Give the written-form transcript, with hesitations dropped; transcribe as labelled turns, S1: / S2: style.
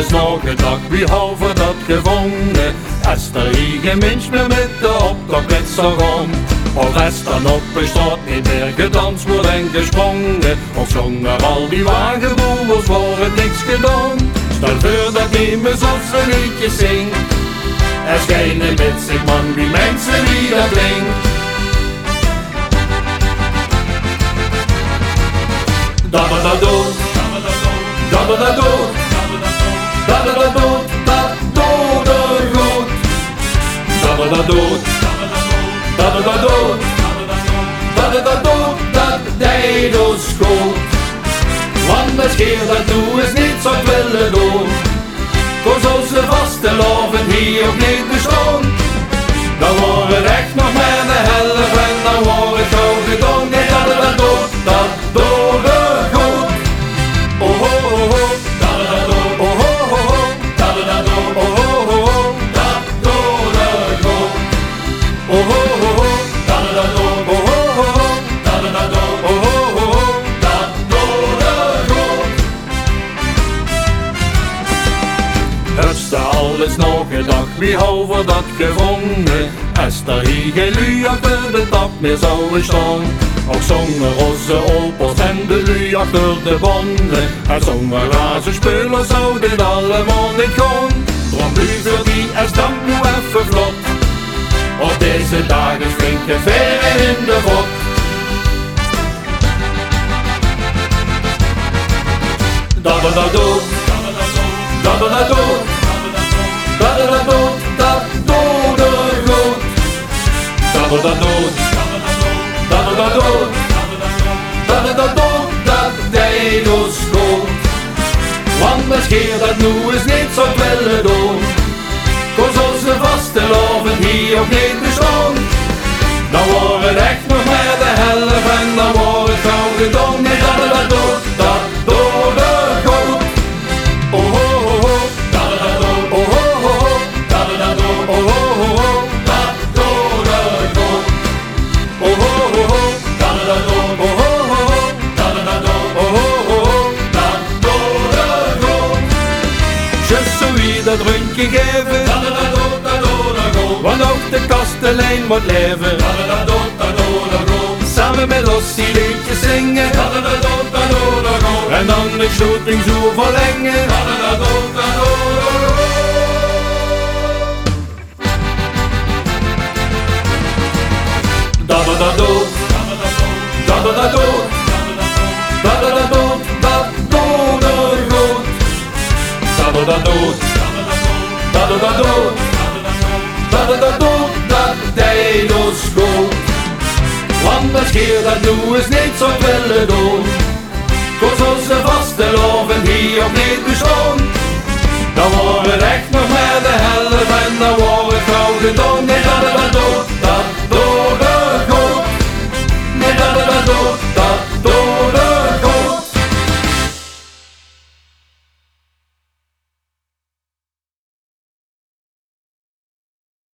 S1: alles nog gedacht, wie houden dat gevonden? Is er hier geen mens meer midden op dat restaurant? Of is dan op een straat niet meer gedanst wordt en gesprongen? Of zongen al die wagenboers voor het niks gedaan? Stel voor dat niemand zoals een liedje zingt. Er schijnen met zich man wie mensen wie dat klinkt. Da-da-da-dood, da-da-da-dood, da-da-da-dood, da-dood-da-dood, da-da-da-dood, da-da-da-dood, da-da-da-dood, dat-deed-os-goed. Want de scheer dat doe is niet zo willen doen. Voor zoals ze vasteloven hier ook niet bestaan. Dan wordt het echt nog maar de helft en dan wordt het gauw gedaan. Nee, da-da-da-dood, dat-dood-da-goed. Oh ho ho ho, da-da-da-dood, oh ho ho ho, da-da-da-dood, oh ho ho ho, dat-dood-da-goed. Oh ho ho ho, da-da-da-dood, oh ho ho ho, da-da-da-dood, oh ho ho ho, dat-dood-da-goed. Heeft er alles nog gedacht, wie houden dat gevonden? Is er hier geen lui achter de tap meer zou staan? Ook zongen roze opels en de lui achter de banden. En zongen razen spullen zou dit allemaal niet gaan. Drom u voor die is dan nu even vlot. Op deze dagen flinke veren in de vod. Da-da-da-dood, da-da-da-dood, da-da-da-dood, dat-dood-da-goed. Da-da-da-dood, da-da-da-dood, da-da-da-dood, dat-deed-os-goed. Want de scheer dat nu is niet zo willen doen. Koos als ze vasteloven hier ook niet bestaan. Dan wordt het echt nog maar de helft en dan wordt het gauw gedaan. Nee, da-da-da-dood, dat-dood-da-goed. Oh ho ho ho, da-da-da-dood, oh ho ho ho, da-da-da-dood, oh ho ho ho, dat-dood-da-goed. Oh ho ho ho, da-da-da-dood, oh ho ho ho, da-da-da-dood, oh ho ho ho, dat-dood-da-goed. Just zo wie dat rondje geven, da-da-da-dood, da-dood-da-goed. Want ook de kastelein moet leven, da-da-da-dood, da-dood-da-goed. Samen met ons die liedjes zingen, da-da-da-dood, da-dood-da-goed. En dan de shooting zo verlengen, da-da-da-dood, da-dood-da-goed. Da-da-da-dood, da-da-da-dood, da-da-da-dood, da-dood-da-goed. Da-da-da-dood, da-da-da-dood, da-da-da-dood, dat-deed-os-goed. Want de scheer dat nu is niet zo willen doen. Koos als ze vasteloven hier ook niet bestaan. Dan wordt het echt nog maar de helft en dan wordt het gauw gedaan. Nee,